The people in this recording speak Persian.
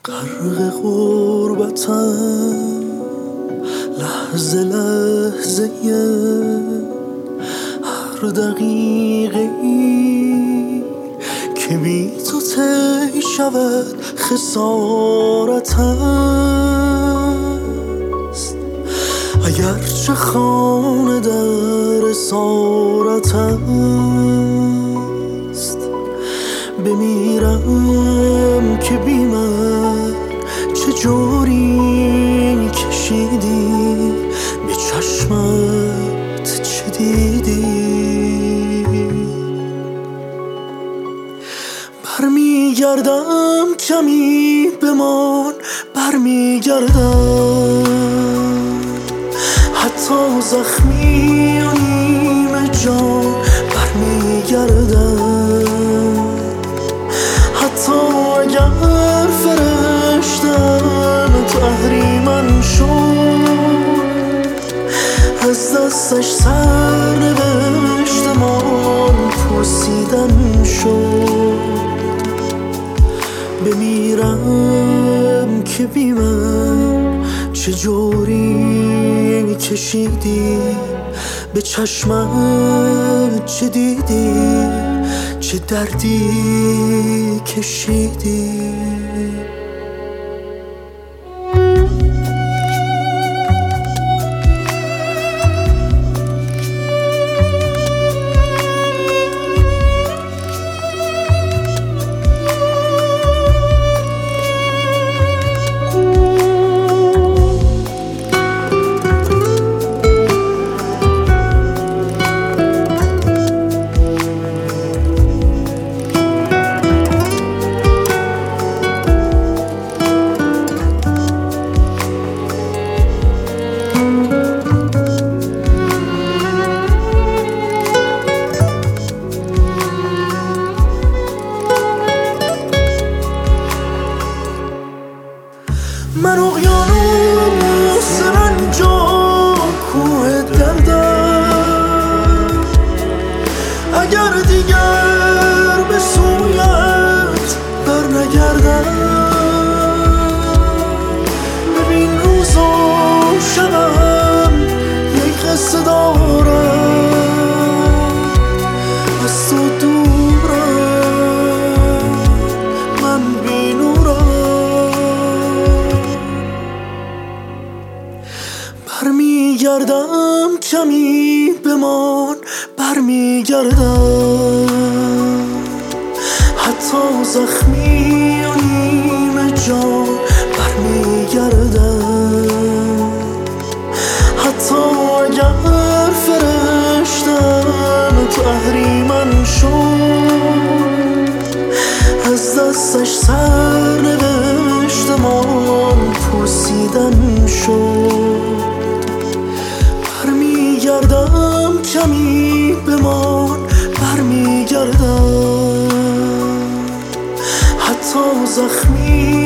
غرق غربتم لحظه لحظه هر دقیقه ای که بی تو طی شود خسارت است. اگرچه خانه در اسارت است، بمیرم که بی من چجوری کشیدی، به چشمت چه دیدی. برمیگردم کمی بمان، برمیگردم حتی زخمی و نیمه جان، برمیگردم حتی اگر فرشتم تو اهریمن شد، از دستش سر نوشتمان پوسیدن شد. بمیرم که بی من چجوری کشیدی، به چشمت چه دیدی، چه دردی کشیدی. من اقیانوس رنج و کوه دردم، اگر دیگر به سویت برنگردم. ببین روز و شبم یک قصه دارم، از تو دورم من بی نورم. برمیگردم کمی بمان، برمیگردم حتی زخمی و نیمه جان، برمیگردم حتی اگر فرشتم تو اهریمن شد، از دستش سر نوشتمان پوسیدن شد. برمیگردم کمی بمان، برمیگردم حتی زخمی